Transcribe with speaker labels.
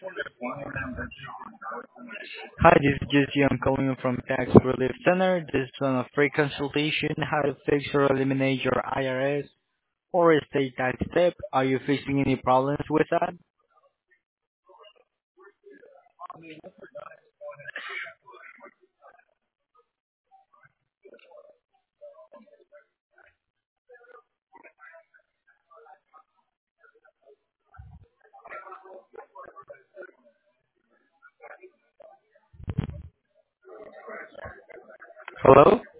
Speaker 1: Hi, this is Jesse. I'm calling you from Tax Relief Center. This is on a free consultation how to fix or eliminate your IRS or estate tax debt. Are you facing any problems with that? Hello?